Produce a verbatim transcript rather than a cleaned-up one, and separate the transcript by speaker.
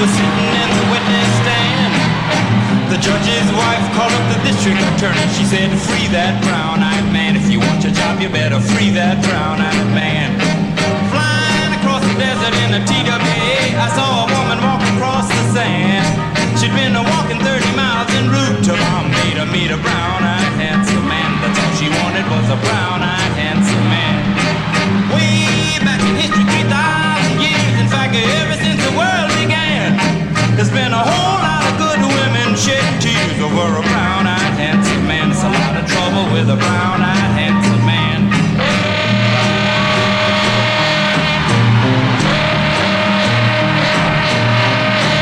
Speaker 1: was sitting in the witness stand. The judge's wife called up the district attorney. She said, free that brown-eyed man. If you want your job, you better free that brown-eyed man. Flying across the desert in a T W A, I saw a woman walk across